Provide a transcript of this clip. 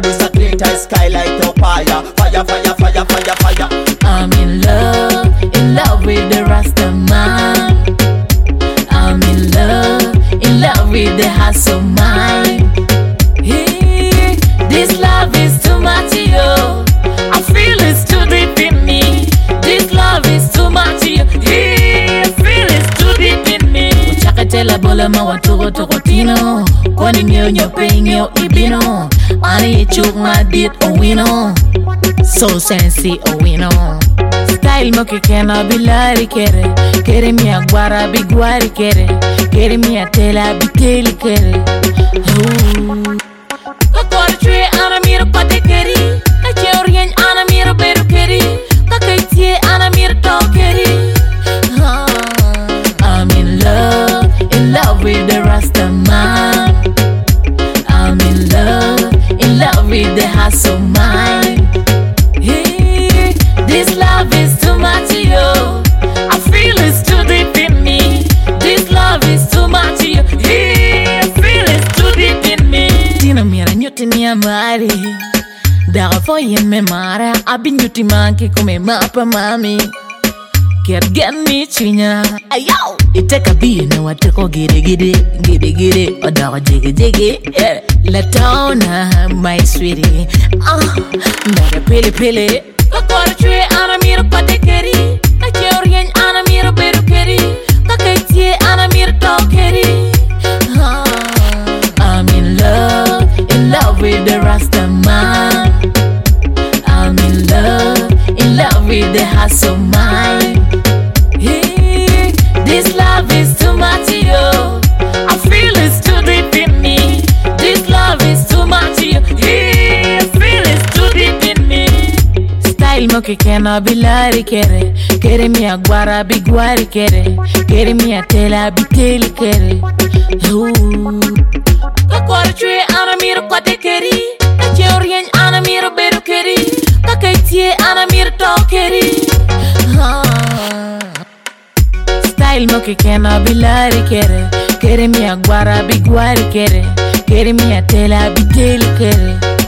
produce a clean tight sky light up fire. Fire, fire, fire, fire, fire. I'm in love with the Rasta man. I'm in love with the hustle mind. Hey, this love is too much, yo. I feel it's too deep in me. This love is too much, yo. Hey, I feel it's too deep in me. Uchakatela bola mawa toko tino. Kwani nyo penyo ibino. Ani chuk ma dit o wino. So sensi o wino. Style mo que kena bilari kere. Kere mi aguara biguari kere. Kere mi atela biteli kere. Kakora tree ana miro pate keri. Kache orien ana miro beru keri. Kakaitie ana miro to keri. I'm in love with the Rasta man. I'm in love with the hustle mind. Hey, this love is too much, yo. I feel it's too deep in me. This love is too much, yo. Hey, I feel it's too deep in me. Tina mira nyuti ni amari. Daga foyen me mara. Abi nyuti manki kume mapa mami. Get me chinya. Ayo, iteka bi na wateko gide. Odaga jiggy. Latona, my sweetie. Nara pili. Kakora tree ana miro pate keri. Kache orien ana miro beru keri. Kakaitie ana miro to keri. I'm in love with the Rasta man. I'm in love with the hustle mind. Hey, this love is too much, yo. I feel it's too deep in me. This love is too much, yo. Hey, I feel it's too deep in me. Style mo que kena bilari kere. Kere mi aguara biguari kere. Kere mi atela biteli kere. Kakora tree ana miro kwate keri. Kache orien ana miro beru keri. Kakaitie ana miro to keri. Style mo que kena bilari kere. Kere mi aguara biguari kere. Kere mi atela biteli kere.